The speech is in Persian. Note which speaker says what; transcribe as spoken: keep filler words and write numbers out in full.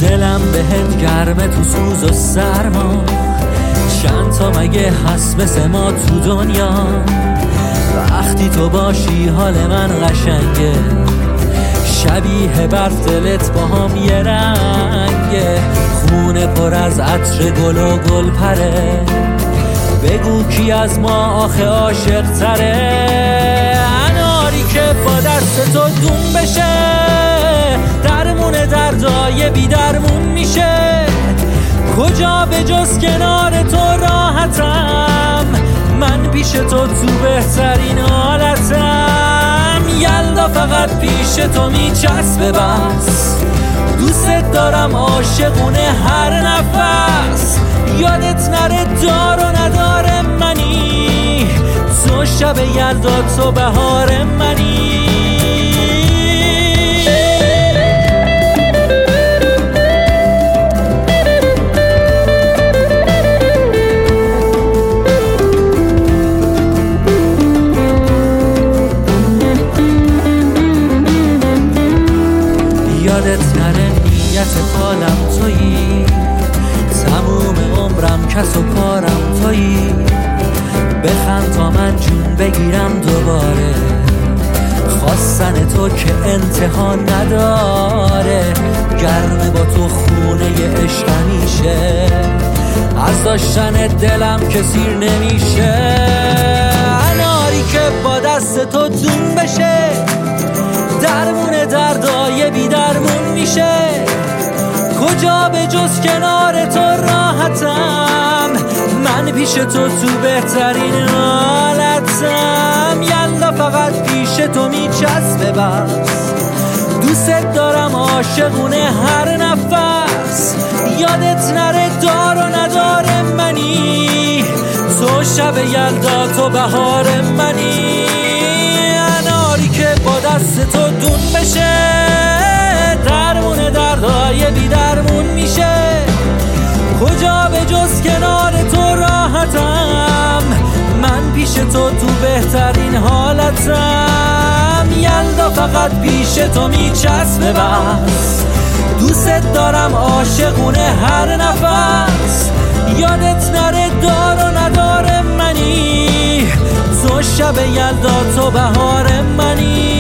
Speaker 1: دلم بهت گرمه تو سوز و سرما، چند تا مگه هست مثل ما تو دنیا؟ وقتی تو باشی حال من قشنگه، شبیه برف دلت با هم یه رنگه، خونه پر از عطر گل و گل پره، بگو کی از ما آخه عاشق تره؟ اناری که با دست تو دون بشه، درمون دردای بی درمون میشه، کجا به جز کنار تو راحتم، من پیش تو تو بهترین حالتم، یلدا فقط پیش تو میچسبه بس، دوست دارم عاشقونه هر نفس، یادت نره دار و نداره منی، تو شب یلدا تو بهار منی. یادت نره نیت حالم تویی، تموم عمرم کس و کارم تویی، بخند تا من جون بگیرم دوباره، خواستن تو که انتها نداره، گرمه با تو خونه عشق میشه، از داشتن دلم که سیر نمیشه، اناری که با دست تو دون بشه، درمون دردای بی درمون میشه، کجا به جز کنار تو راحتم، من پیش تو تو بهترین حالتم، یلدا فقط پیش تو میچسبه بس، دوست دارم عاشقونه هر نفس، یادت نره دار و نداره منی، تو شب یلدا تو بهار منی، اناری که با دست تو دون بشه، درمون دردای بی درمون میشه، کجا به جز کنار تو راحتم، من پیش تو تو بهترین حالتم، یلدا فقط پیش تو میچسبه بس، دوست دارم عاشقونه هر نفس، یادت نره دار و نداره منی، تو شب یلدا تو بهار منی.